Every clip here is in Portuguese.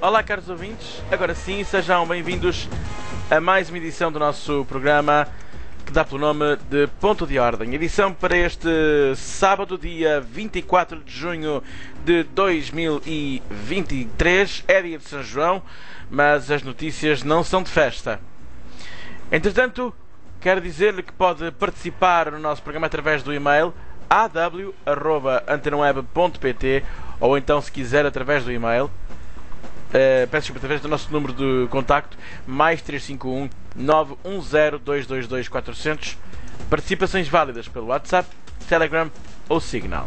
Olá, caros ouvintes. Agora sim, sejam bem-vindos a mais uma edição do nosso programa que dá pelo nome de Ponto de Ordem. Edição para este sábado, dia 24 de junho de 2023. É dia de São João, mas as notícias não são de festa. Entretanto, quero dizer-lhe que pode participar no nosso programa através do e-mail aw@antenaweb.pt ou então, se quiser, através do e-mail através do nosso número de contacto mais 351 910 222 400. Participações válidas pelo WhatsApp, Telegram ou Signal.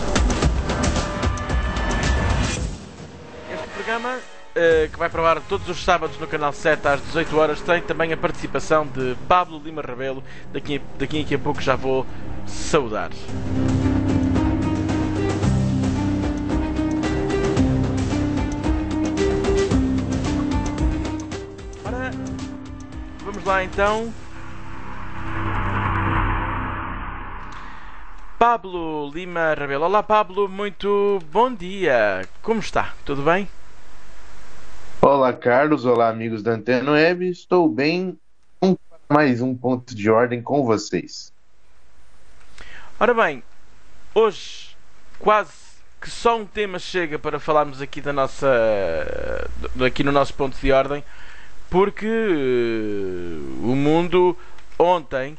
Este programa, que vai para o ar todos os sábados no canal 7 às 18 horas, tem também a participação de Pablo Lima Rebelo. Daqui a pouco já vou saudar. Ora, vamos lá então. Pablo Lima Rebelo. Olá, Pablo, muito bom dia. Como está? Tudo bem? Olá, Carlos. Olá, amigos da Antena Web. Estou bem. Mais um ponto de ordem com vocês. Ora bem, hoje quase que só um tema chega para falarmos aqui aqui no nosso ponto de ordem, porque o mundo ontem,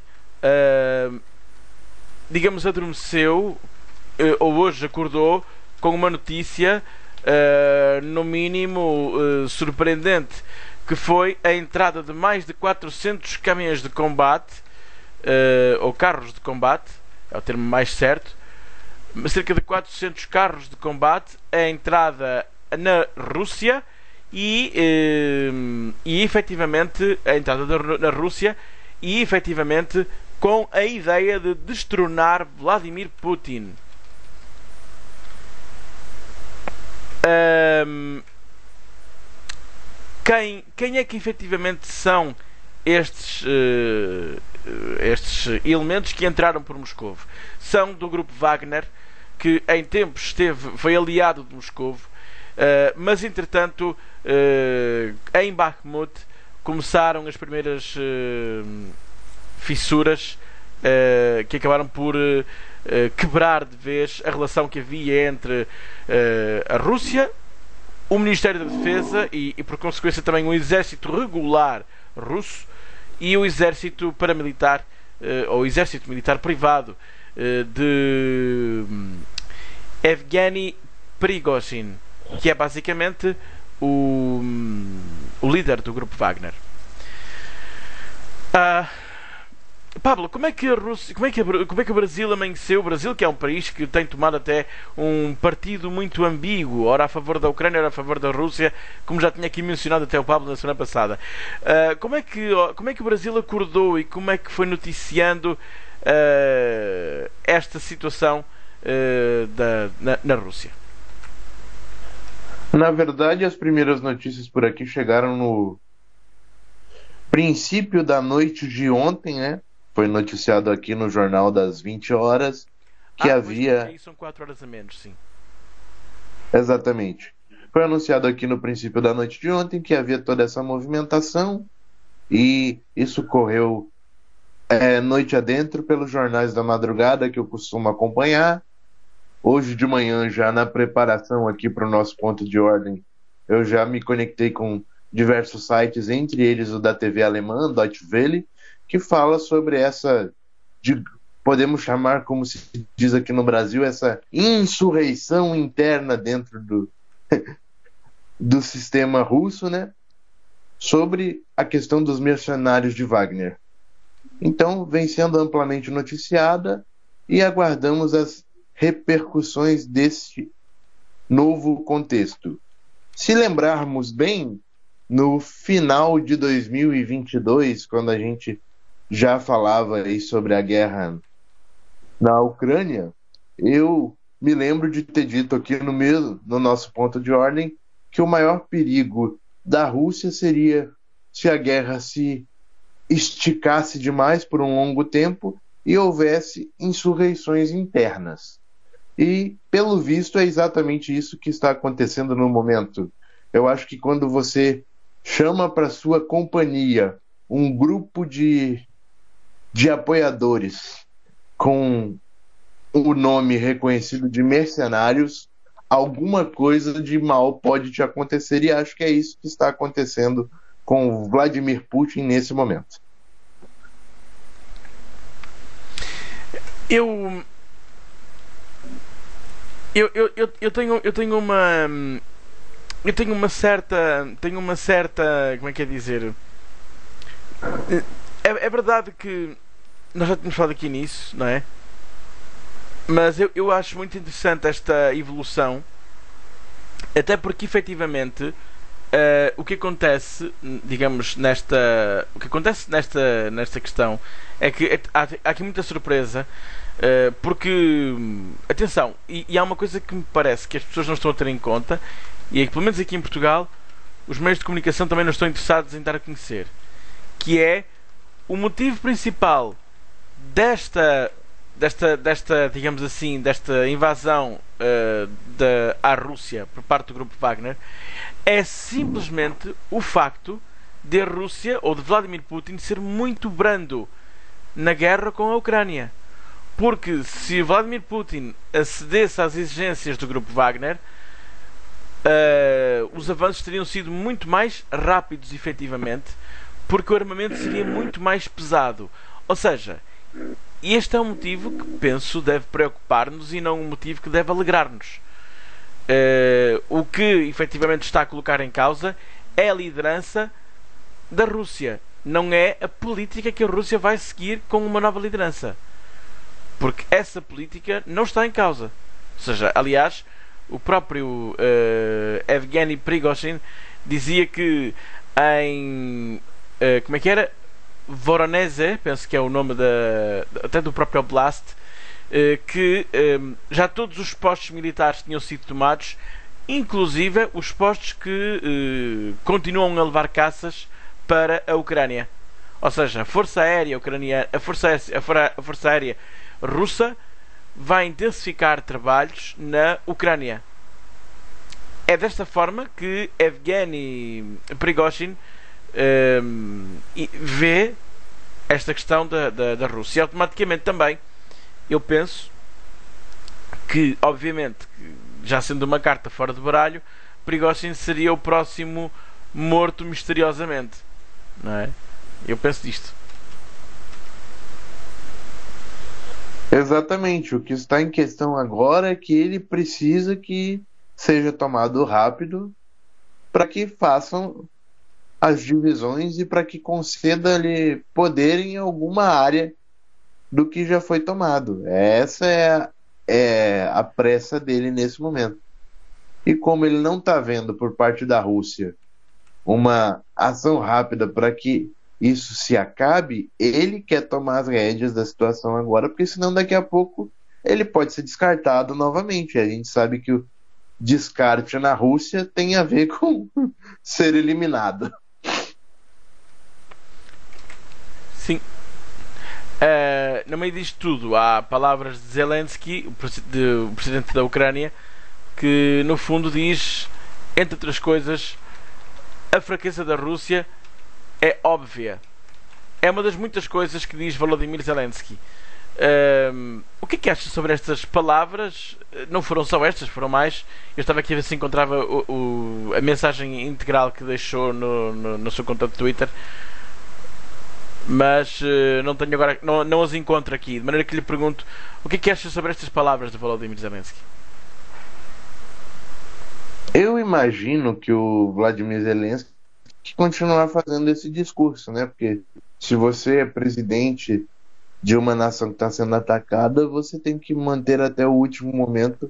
digamos, adormeceu, ou hoje acordou com uma notícia, no mínimo surpreendente, que foi a entrada de mais de 400 caminhões de combate, ou carros de combate, é o termo mais certo, cerca de 400 carros de combate, a entrada na Rússia e efetivamente a entrada na Rússia e efetivamente com a ideia de destronar Vladimir Putin. Quem é que efetivamente são estes elementos que entraram por Moscovo? São do grupo Wagner, que em tempos foi aliado de Moscovo, mas entretanto em Bakhmut começaram as primeiras fissuras que acabaram por quebrar de vez a relação que havia entre a Rússia, o Ministério da Defesa e por consequência também o exército regular russo e o exército paramilitar, ou o exército militar privado de Evgeny Prigozhin, que é basicamente o líder do grupo Wagner. Pablo, como é que o Brasil amanheceu? O Brasil, que é um país que tem tomado até um partido muito ambíguo, ora a favor da Ucrânia, ora a favor da Rússia, como já tinha aqui mencionado até o Pablo na semana passada. Como é que o Brasil acordou e como é que foi noticiando esta situação na Rússia? Na verdade, as primeiras notícias por aqui chegaram no princípio da noite de ontem, né? Foi noticiado aqui no Jornal das 20 horas que havia... São 4 horas a menos, sim. Exatamente. Foi anunciado aqui no princípio da noite de ontem que havia toda essa movimentação e isso correu noite adentro pelos jornais da madrugada que eu costumo acompanhar. Hoje de manhã, já na preparação aqui para o nosso ponto de ordem, eu já me conectei com diversos sites, entre eles o da TV alemã, Deutsche Welle, que fala sobre podemos chamar, como se diz aqui no Brasil, essa insurreição interna dentro do sistema russo, né? Sobre a questão dos mercenários de Wagner. Então, vem sendo amplamente noticiada e aguardamos as repercussões deste novo contexto. Se lembrarmos bem, no final de 2022, quando a gente já falava aí sobre a guerra na Ucrânia, eu me lembro de ter dito aqui no nosso ponto de ordem que o maior perigo da Rússia seria se a guerra se esticasse demais por um longo tempo e houvesse insurreições internas. E, pelo visto, é exatamente isso que está acontecendo no momento. Eu acho que quando você chama para sua companhia um grupo de apoiadores com o nome reconhecido de mercenários, alguma coisa de mal pode te acontecer, e acho que é isso que está acontecendo com Vladimir Putin nesse momento. Eu, eu tenho uma certa, como é que é dizer? É verdade que nós já tínhamos falado aqui nisso, não é? Mas eu acho muito interessante esta evolução, até porque efetivamente o que acontece, digamos, nesta questão é que há aqui muita surpresa, porque, atenção, e há uma coisa que me parece que as pessoas não estão a ter em conta, e é que, pelo menos aqui em Portugal, os meios de comunicação também não estão interessados em dar a conhecer, que é o motivo principal desta digamos assim, desta invasão à Rússia por parte do grupo Wagner, é simplesmente o facto de a Rússia, ou de Vladimir Putin, ser muito brando na guerra com a Ucrânia. Porque se Vladimir Putin acedesse às exigências do grupo Wagner, os avanços teriam sido muito mais rápidos, efetivamente, porque o armamento seria muito mais pesado. Ou seja, este é um motivo que penso deve preocupar-nos e não um motivo que deve alegrar-nos. O que efetivamente está a colocar em causa é a liderança da Rússia, não é a política que a Rússia vai seguir com uma nova liderança, porque essa política não está em causa. Ou seja, aliás, o próprio Evgeny Prigozhin dizia que em como é que era? Voronezh, penso que é o nome até do próprio Oblast, que já todos os postos militares tinham sido tomados, inclusive os postos que continuam a levar caças para a Ucrânia. Ou seja, a Força Aérea Ucraniana, a Força Aérea Russa vai intensificar trabalhos na Ucrânia. É desta forma que Evgeny Prigozhin vê esta questão da Rússia. E automaticamente também eu penso que, obviamente, já sendo uma carta fora do baralho, Prigozhin seria o próximo morto misteriosamente, não é? Eu penso disto. Exatamente. O que está em questão agora é que ele precisa que seja tomado rápido para que façam as divisões e para que conceda-lhe poder em alguma área do que já foi tomado. Essa é a pressa dele nesse momento. E como ele não está vendo por parte da Rússia uma ação rápida para que isso se acabe, ele quer tomar as rédeas da situação agora, porque senão daqui a pouco ele pode ser descartado novamente. A gente sabe que o descarte na Rússia tem a ver com ser eliminado. Sim. No meio disto tudo há palavras de Zelensky, o presidente da Ucrânia, que no fundo diz, entre outras coisas, a fraqueza da Rússia é óbvia. É uma das muitas coisas que diz Volodymyr Zelensky. O que é que achas sobre estas palavras? Não foram só estas, foram mais. Eu estava aqui a ver se encontrava a mensagem integral que deixou no seu conta de Twitter, mas não tenho agora, não as encontro aqui, de maneira que lhe pergunto o que é que achas sobre estas palavras de Volodymyr Zelensky. Eu imagino que o Vladimir Zelensky continuar fazendo esse discurso, né? Porque se você é presidente de uma nação que está sendo atacada, você tem que manter até o último momento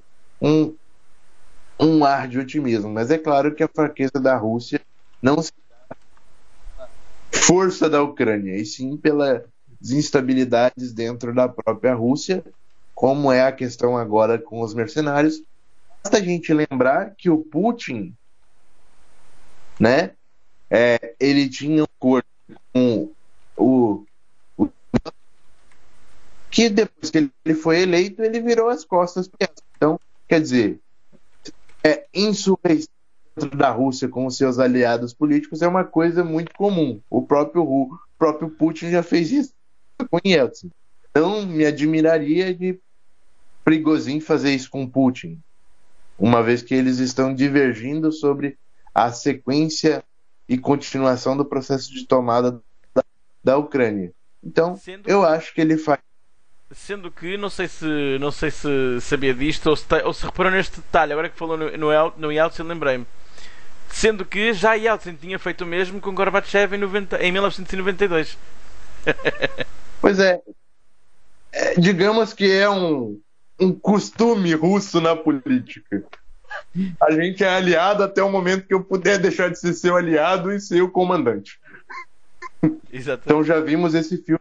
um ar de otimismo. Mas é claro que a fraqueza da Rússia não se dá pela força da Ucrânia, e sim pelas instabilidades dentro da própria Rússia, como é a questão agora com os mercenários. Basta a gente lembrar que o Putin, né, ele tinha um acordo com o que depois que ele foi eleito, ele virou as costas para ela. Então, quer dizer, insurreição dentro da Rússia com os seus aliados políticos é uma coisa muito comum. O próprio Putin já fez isso com Yeltsin. Não me admiraria de Prigozhin fazer isso com Putin, uma vez que eles estão divergindo sobre a sequência e continuação do processo de tomada da Ucrânia. Então, eu acho que ele faz. Sendo que, não sei se sabia disto ou se reparou neste detalhe, agora que falou no Yeltsin, lembrei-me. Sendo que já Yeltsin tinha feito o mesmo com Gorbachev em 1992. Pois é, digamos que é um costume russo na política. A gente é aliado até o momento que eu puder deixar de ser seu aliado e ser o comandante. Exatamente. Então já vimos esse filme.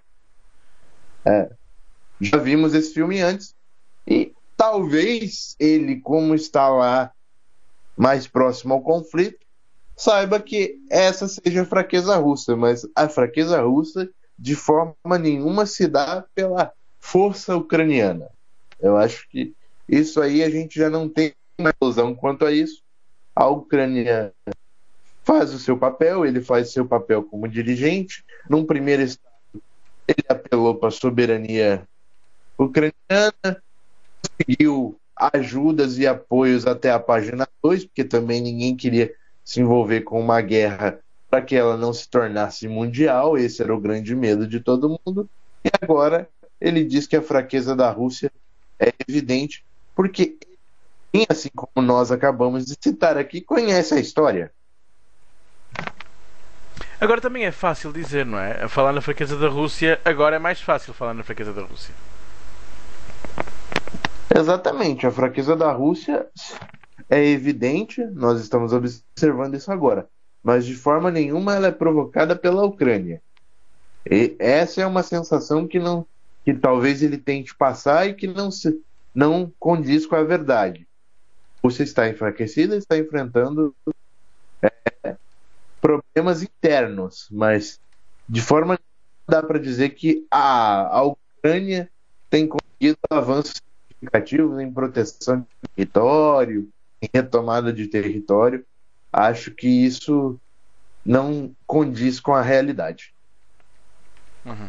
Já vimos esse filme antes. E talvez ele, como está lá mais próximo ao conflito, saiba que essa seja a fraqueza russa. Mas a fraqueza russa, de forma nenhuma, se dá pela força ucraniana. Eu acho que isso aí a gente já não tem uma ilusão quanto a isso. A Ucrânia faz o seu papel, ele faz seu papel como dirigente. Num primeiro estado, ele apelou para a soberania ucraniana, conseguiu ajudas e apoios até a página 2, porque também ninguém queria se envolver com uma guerra para que ela não se tornasse mundial. Esse era o grande medo de todo mundo. E agora ele diz que a fraqueza da Rússia é evidente, porque ele, assim como nós acabamos de citar aqui, conhece a história. Agora também é fácil dizer, não é? Falar na fraqueza da Rússia, agora é mais fácil falar na fraqueza da Rússia. Exatamente, a fraqueza da Rússia é evidente, nós estamos observando isso agora, mas de forma nenhuma ela é provocada pela Ucrânia. E essa é uma sensação que talvez ele tente passar e que não condiz com a verdade. A Rússia está enfraquecida, está enfrentando problemas internos, mas de forma nenhuma dá para dizer que a Ucrânia tem conseguido avanços significativos em proteção de território, em retomada de território. Acho que isso não condiz com a realidade. Uhum.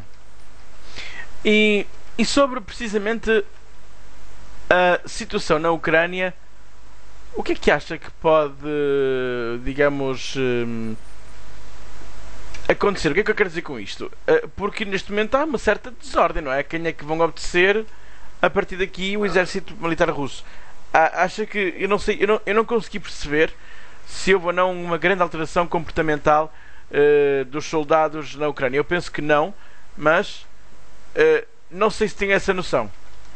E sobre precisamente a situação na Ucrânia, o que é que acha que pode, digamos, acontecer? O que é que eu quero dizer com isto? Porque neste momento há uma certa desordem, não é? Quem é que vão obedecer a partir daqui o exército militar russo? Acha que, eu não sei, eu não consegui perceber se houve ou não uma grande alteração comportamental dos soldados na Ucrânia. Eu penso que não, mas não sei se tem essa noção.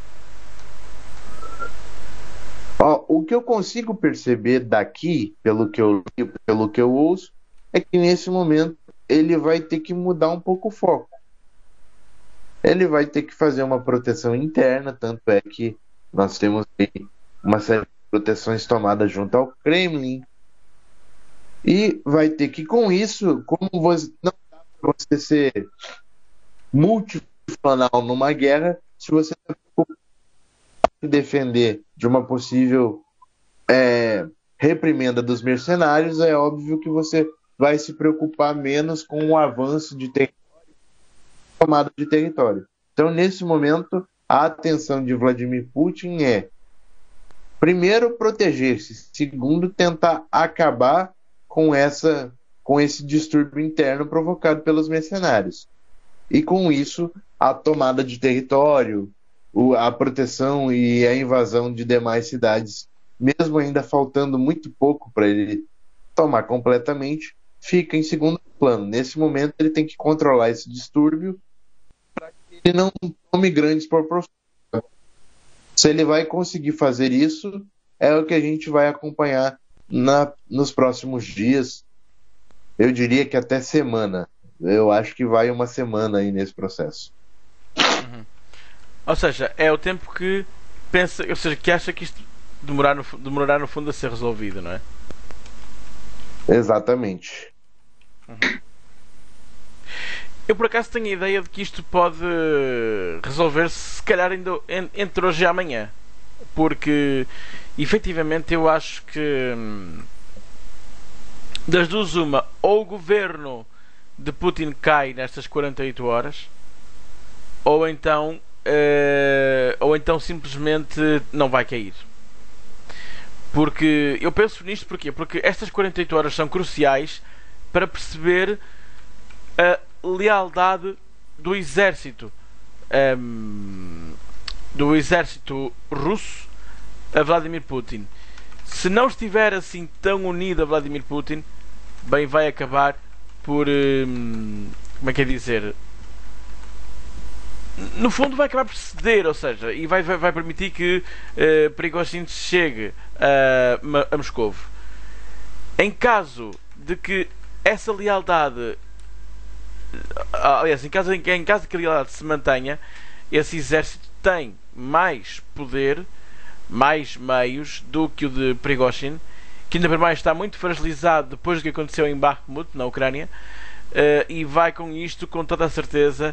O que eu consigo perceber daqui, pelo que eu li, pelo que eu ouço, é que nesse momento ele vai ter que mudar um pouco o foco. Ele vai ter que fazer uma proteção interna, tanto é que nós temos uma série de proteções tomadas junto ao Kremlin. E vai ter que, com isso, como não dá para você ser multifuncional numa guerra, se você se defender de uma possível reprimenda dos mercenários, é óbvio que você vai se preocupar menos com o avanço de território, tomada de território. Então, nesse momento, a atenção de Vladimir Putin é, primeiro, proteger-se, segundo, tentar acabar com esse distúrbio interno provocado pelos mercenários. E com isso, a tomada de território, a proteção e a invasão de demais cidades, mesmo ainda faltando muito pouco para ele tomar completamente, fica em segundo plano. Nesse momento, ele tem que controlar esse distúrbio para que ele não tome grandes proporções. Se ele vai conseguir fazer isso, é o que a gente vai acompanhar nos próximos dias. Eu diria que até semana. Eu acho que vai uma semana aí nesse processo. Uhum. Ou seja, é o tempo que pensa, ou seja, que acha que isto demorará no fundo a ser resolvido, não é? Exatamente. Uhum. Eu por acaso tenho a ideia de que isto pode resolver-se se calhar ainda entre hoje e amanhã, porque efetivamente eu acho que Das duas uma, ou o governo de Putin cai nestas 48 horas, ou então simplesmente não vai cair. Porque eu penso nisto porquê? Porque estas 48 horas são cruciais para perceber a lealdade do exército russo a Vladimir Putin. Se não estiver assim tão unido a Vladimir Putin, bem, vai acabar por como é que é dizer, no fundo vai acabar por ceder, ou seja, e vai permitir que Prigozhin chegue a Moscovo. Em caso de que essa lealdade, aliás, em caso de que a lealdade se mantenha, esse exército tem mais poder, mais meios do que o de Prigozhin, que ainda por mais está muito fragilizado depois do que aconteceu em Bakhmut, na Ucrânia, e vai com isto, com toda a certeza,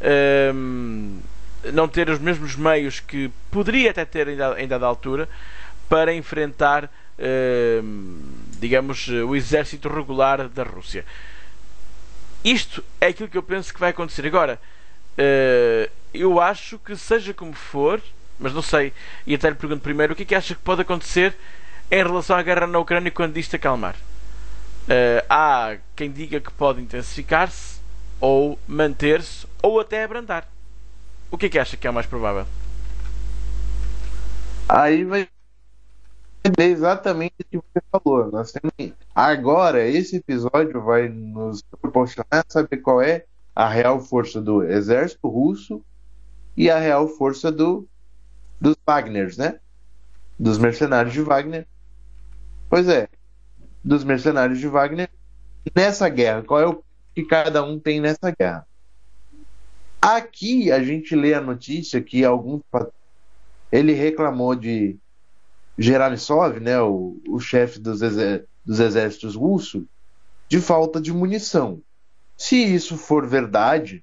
não ter os mesmos meios que poderia até ter em dada altura para enfrentar, digamos, o exército regular da Rússia. Isto é aquilo que eu penso que vai acontecer. Agora, eu acho que seja como for, mas não sei, e até lhe pergunto primeiro, o que é que acha que pode acontecer em relação à guerra na Ucrânia quando isto acalmar? Há quem diga que pode intensificar-se, ou manter-se, ou até abrandar. O que é que acha que é o mais provável? Aí vai ser exatamente o que você falou. Nós temos... Agora, esse episódio vai nos proporcionar saber qual é a real força do exército russo e a real força dos Wagners, né? Dos mercenários de Wagner. Pois é, dos mercenários de Wagner nessa guerra. Qual é o que cada um tem nessa guerra? Aqui a gente lê a notícia que ele reclamou de Gerassimov, né, o chefe dos exércitos russos, de falta de munição. Se isso for verdade,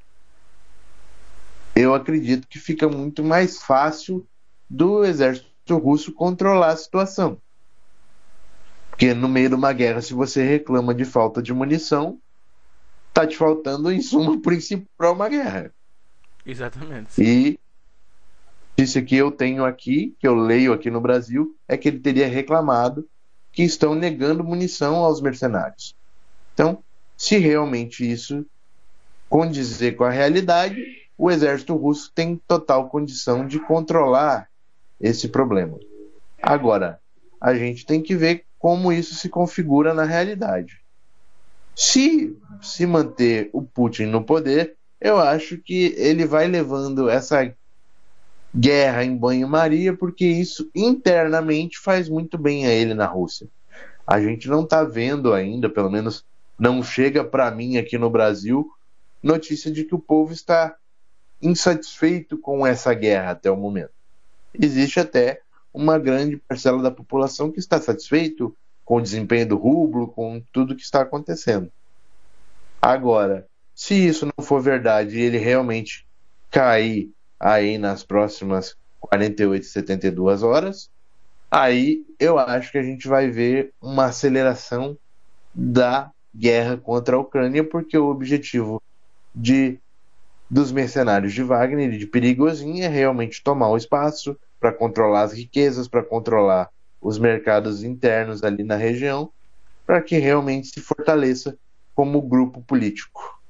eu acredito que fica muito mais fácil do exército russo controlar a situação. Porque no meio de uma guerra, se você reclama de falta de munição, tá te faltando o insumo principal para uma guerra. Exatamente. E isso que eu tenho aqui, que eu leio aqui no Brasil, é que ele teria reclamado que estão negando munição aos mercenários. Então, se realmente isso condizer com a realidade, o exército russo tem total condição de controlar esse problema. Agora, a gente tem que ver como isso se configura na realidade. Se manter o Putin no poder, eu acho que ele vai levando essa guerra em banho-maria, porque isso internamente faz muito bem a ele na Rússia. A gente não está vendo ainda, pelo menos não chega para mim aqui no Brasil, notícia de que o povo está insatisfeito com essa guerra até o momento. Existe até uma grande parcela da população que está satisfeito com o desempenho do rublo, com tudo que está acontecendo. Agora, se isso não for verdade e ele realmente cair aí nas próximas 48, 72 horas, aí eu acho que a gente vai ver uma aceleração da guerra contra a Ucrânia, porque o objetivo dos mercenários de Wagner e de Prigozhin é realmente tomar o espaço para controlar as riquezas, para controlar os mercados internos ali na região, para que realmente se fortaleça como grupo político.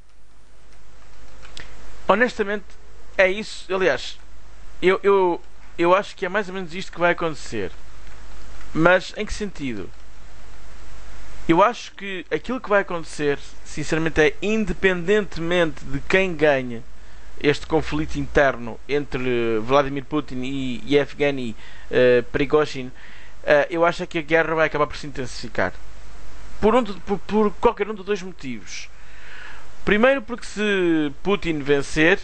Honestamente, é isso. Aliás, eu acho que é mais ou menos isto que vai acontecer. Mas em que sentido? Eu acho que aquilo que vai acontecer, sinceramente, é independentemente de quem ganhe este conflito interno entre Vladimir Putin e Yevgeny Prigozhin, eu acho que a guerra vai acabar por se intensificar. Por qualquer um dos dois motivos. Primeiro, porque se Putin vencer,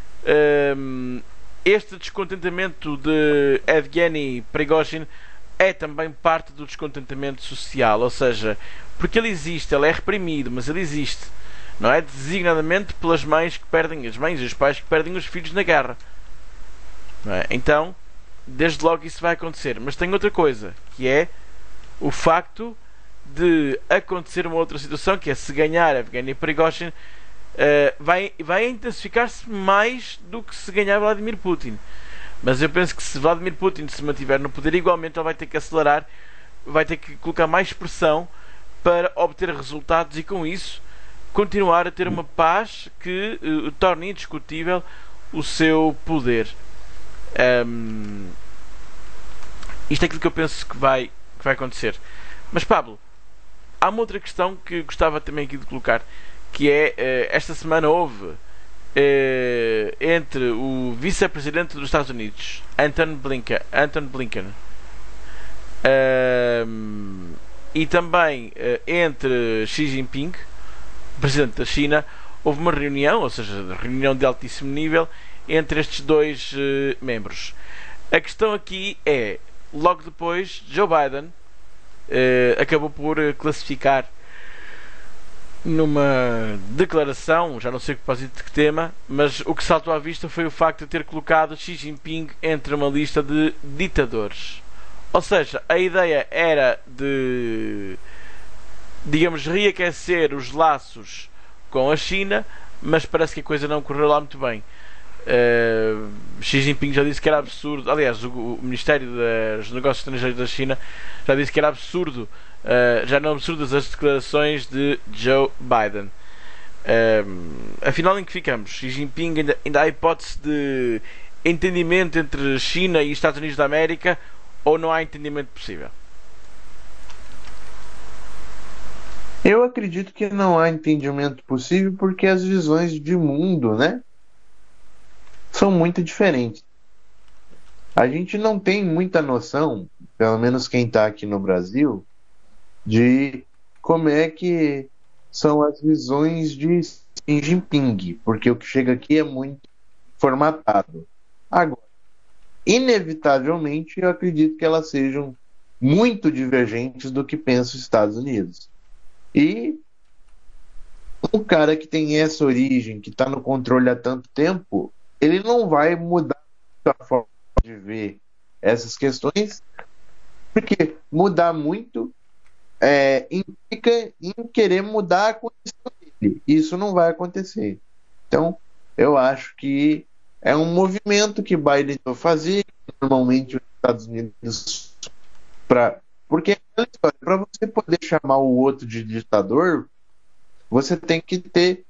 este descontentamento de Yevgeny Prigozhin é também parte do descontentamento social, ou seja, porque ele existe, ele é reprimido, mas ele existe, não é? Designadamente pelas mães que perdem, as mães e os pais que perdem os filhos na guerra, não é? Então, desde logo isso vai acontecer. Mas tem outra coisa, que é o facto de acontecer uma outra situação, que é se ganhar Evgeny Prigozhin, vai intensificar-se mais do que se ganhar Vladimir Putin. Mas eu penso que se Vladimir Putin se mantiver no poder, igualmente ele vai ter que acelerar, vai ter que colocar mais pressão para obter resultados e com isso continuar a ter uma paz que torne indiscutível o seu poder. Isto é aquilo que eu penso que vai acontecer. Mas Pablo, há uma outra questão que gostava também aqui de colocar, que é, esta semana houve entre o vice-presidente dos Estados Unidos, Anton Blinken, e também entre Xi Jinping, presidente da China, houve uma reunião, ou seja, reunião de altíssimo nível entre estes dois membros. A questão aqui é, logo depois, Joe Biden acabou por classificar numa declaração, já não sei o propósito de que tema, mas o que saltou à vista foi o facto de ter colocado Xi Jinping entre uma lista de ditadores. Ou seja, a ideia era de, digamos, reaquecer os laços com a China, mas parece que a coisa não correu lá muito bem. Xi Jinping já disse que era absurdo, aliás, o Ministério dos Negócios Estrangeiros da China já disse que era absurdo, já não absurdas as declarações de Joe Biden. Afinal, em que ficamos? Xi Jinping ainda há hipótese de entendimento entre China e Estados Unidos da América, ou não há entendimento possível? Eu acredito que não há entendimento possível porque as visões de mundo, né, são muito diferentes. A gente não tem muita noção, pelo menos quem está aqui no Brasil, de como é que são as visões de Xi Jinping, porque o que chega aqui é muito formatado. Agora, inevitavelmente, eu acredito que elas sejam muito divergentes do que pensa os Estados Unidos. E um cara que tem essa origem, que está no controle há tanto tempo, ele não vai mudar a forma de ver essas questões, porque mudar muito implica em querer mudar a condição dele. Isso não vai acontecer. Então, eu acho que é um movimento que Biden vai fazer, normalmente os Estados Unidos, porque para você poder chamar o outro de ditador, você tem que ter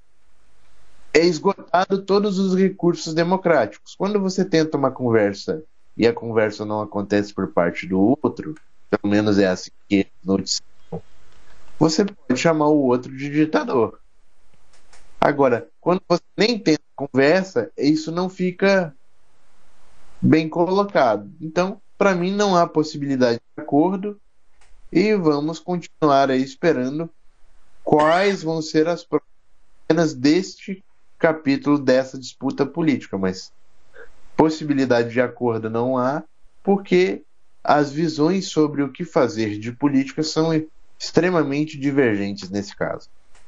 esgotado todos os recursos democráticos. Quando você tenta uma conversa e a conversa não acontece por parte do outro, pelo menos é assim que noticiam, você pode chamar o outro de ditador. Agora, quando você nem tenta conversa, isso não fica bem colocado. Então, para mim, não há possibilidade de acordo e vamos continuar aí esperando quais vão ser as cenas deste capítulo dessa disputa política, mas possibilidade de acordo não há, porque as visões sobre o que fazer de política são extremamente divergentes nesse caso.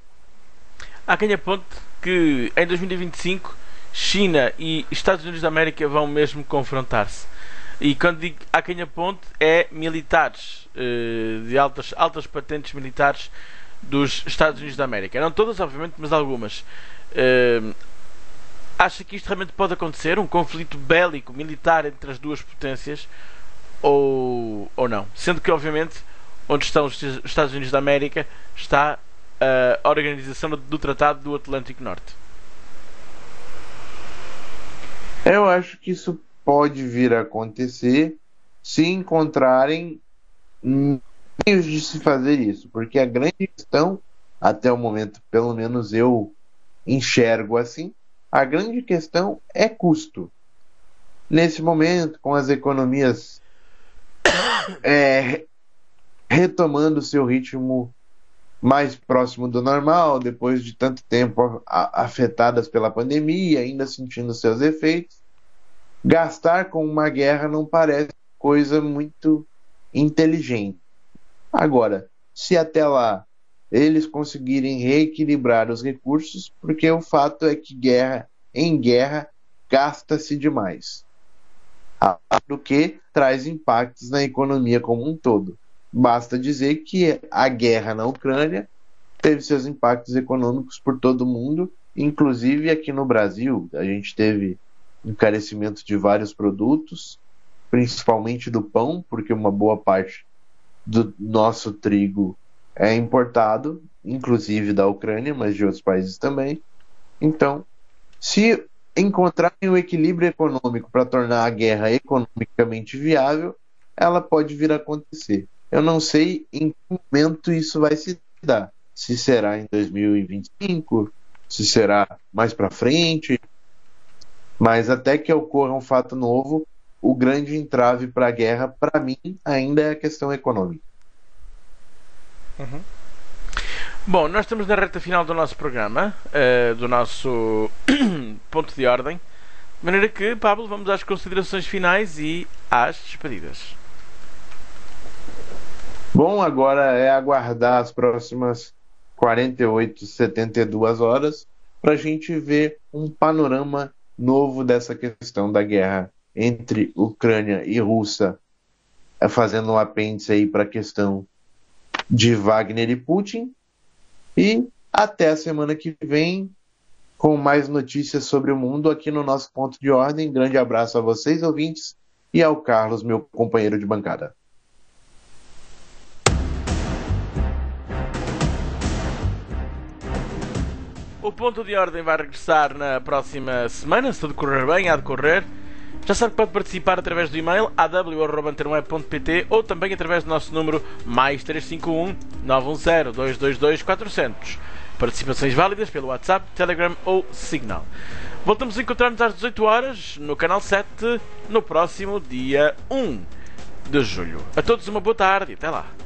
Há quem aponte que em 2025 China e Estados Unidos da América vão mesmo confrontar-se. E quando digo há quem aponte, é militares de altas patentes militares dos Estados Unidos da América. Não todas, obviamente, mas algumas. Acha que isto realmente pode acontecer? Um conflito bélico militar entre as duas potências? Ou não? Sendo que, obviamente, onde estão os Estados Unidos da América está a organização do Tratado do Atlântico Norte. Eu acho que isso pode vir a acontecer se encontrarem meios de se fazer isso, porque a grande questão, até o momento, pelo menos eu enxergo assim, a grande questão é custo. Nesse momento, com as economias retomando seu ritmo mais próximo do normal, depois de tanto tempo afetadas pela pandemia, ainda sentindo seus efeitos, gastar com uma guerra não parece coisa muito inteligente. Agora, se até lá eles conseguirem reequilibrar os recursos, porque o fato é que em guerra gasta-se demais, do que traz impactos na economia como um todo. basta dizer que a guerra na Ucrânia teve seus impactos econômicos por todo o mundo, inclusive aqui no Brasil. A gente teve encarecimento de vários produtos, principalmente do pão, porque uma boa parte do nosso trigo é importado, inclusive da Ucrânia, mas de outros países também. Então, se encontrarem o equilíbrio econômico para tornar a guerra economicamente viável, ela pode vir a acontecer. Eu não sei em que momento isso vai se dar. Se será em 2025, se será mais para frente, mas até que ocorra um fato novo, o grande entrave para a guerra, para mim, ainda é a questão econômica. Uhum. Bom, nós estamos na reta final do nosso programa, do nosso ponto de ordem, de maneira que, Pablo, vamos às considerações finais e às despedidas. Bom, agora é aguardar as próximas 48, 72 horas para a gente ver um panorama novo dessa questão da guerra entre Ucrânia e Rússia, fazendo um apêndice aí para a questão de Wagner e Putin. E até a semana que vem com mais notícias sobre o mundo aqui no nosso ponto de ordem. Grande abraço a vocês, ouvintes, e ao Carlos, meu companheiro de bancada. O ponto de ordem vai regressar na próxima semana, se tudo correr bem, há de correr. Já sabe que pode participar através do e-mail aw@antenoe.pt ou também através do nosso número mais 351 910 222 400. Participações válidas pelo WhatsApp, Telegram ou Signal. Voltamos a encontrar-nos às 18 horas no canal 7 no próximo dia 1 de julho. A todos uma boa tarde e até lá.